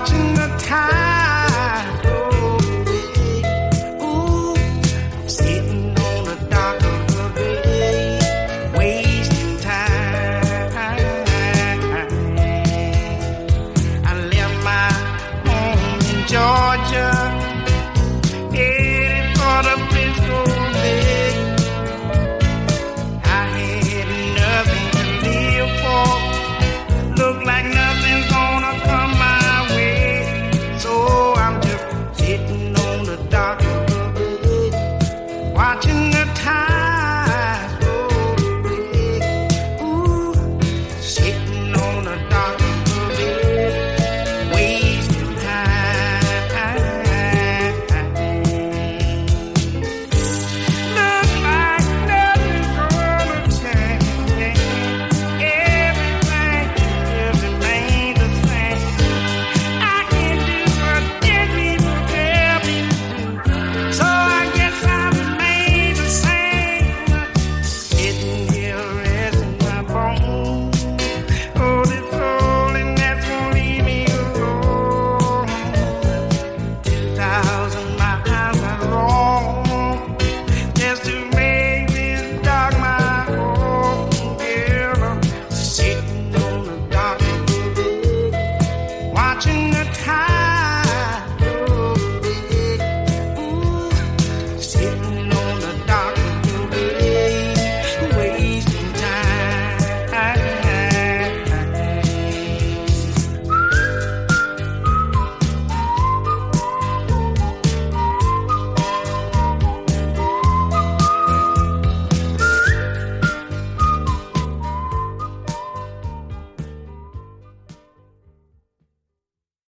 watching the tide roll away. Ooh, I'm sitting on the dock of the bay, wasting time. I left my home in Georgia, headed for the Frisco Bay. I had nothing to live for, look like nothing's gonna come my way. So I'm just sitting on the dock of the bay, watching the tide roll away. Ooh, sitting on the dock of the bay, wasting time. Look like nothing's gonna change. Everything will remain the same. I can do what dead people tell me to do, so I guess I remain the same. Sitting here resting my bones. Oh, this loneliness won't leave me alone. 2,000 miles along just to make this dark my home. Girl, I'm sitting on the dock of the bay, watching the tide